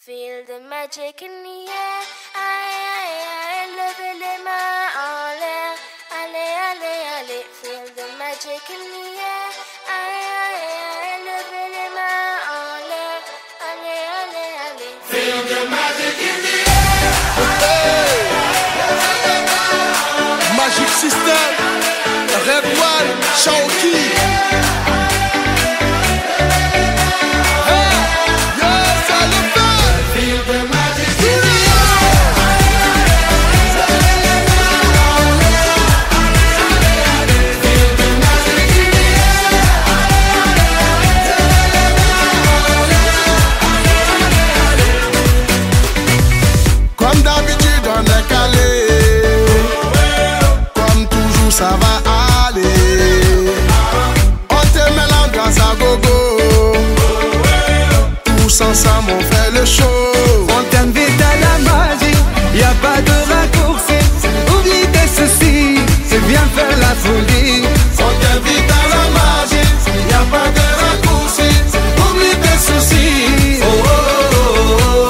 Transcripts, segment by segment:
Feel the magic in the air. Aïe, aïe, aïe, levez les mains en l'air. Allez, allez, allez. Feel the magic in the air. Aïe, aïe, aïe, levez les mains en l'air. Allez, allez, allez. Feel the magic in the air. Magic System, Red One, Shaoki. Comme d'habitude on est calé, comme toujours ça va aller. On te met l'ambiance à gogo, tous ensemble on fait le show. On t'invite à la magie, y a pas de raccourci. Oublie tes soucis, et viens faire la folie. On t'invite à la magie, y a pas de raccourci. Oublie tes soucis. Oh, oh, oh, oh.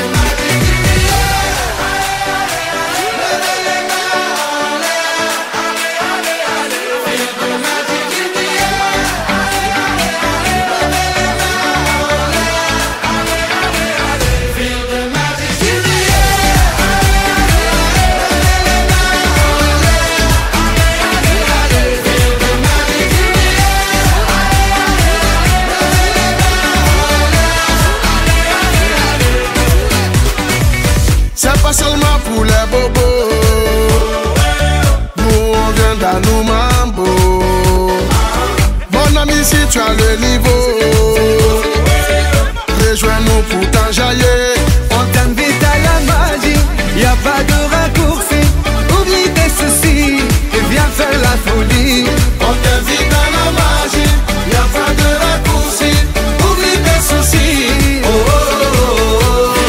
C'est pas seulement pour les bobos, nous on vient d'Anou Mambo. Mon ami, si tu as le niveau, rejoins-nous pour t'enjailler. On t'invite à la magie, y a pas de raccourci. Oublie tes soucis, et viens faire la folie. On t'invite à la magie, y a pas de raccourci. Oublie tes soucis. Oh, oh, oh, oh.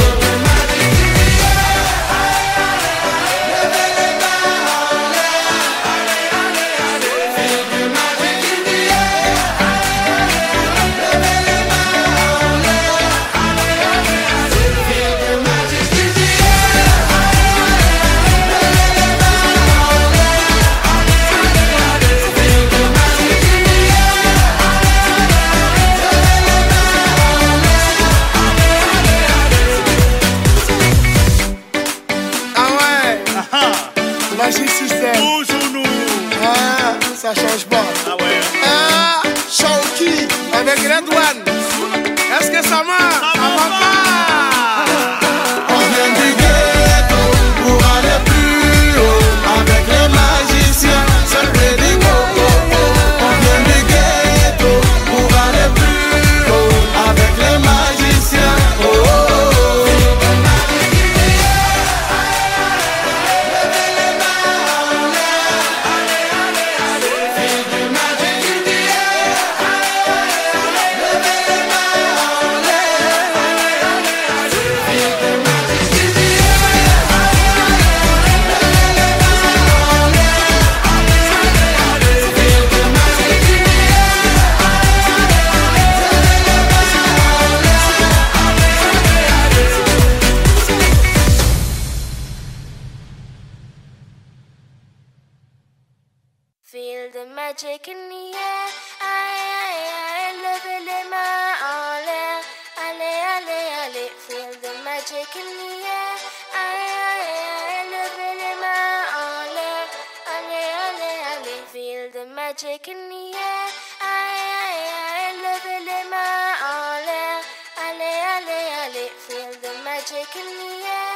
Magic System. Toujours nous. Ah, ça change pas. Ah ouais. Ah, Shaoki avec Red One. Est-ce que ça marche? Ça va pas. On vient du ghetto pour aller plus haut avec les magiciens. C'est le Pédigo. On vient du ghetto pour aller plus haut avec les magiciens. Oh, oh, oh. Feel the magic in the air. Aïe, aïe, aïe, levez les mains en l'air. Allez, allez, allez. Feel the magic in the air. Aïe, aïe, aïe, levez les mains en l'air. Allez, allez, allez. Feel the magic in the air. Aïe, aïe, aïe, levez les mains en l'air. Allez, allez, allez. Feel the magic in the air.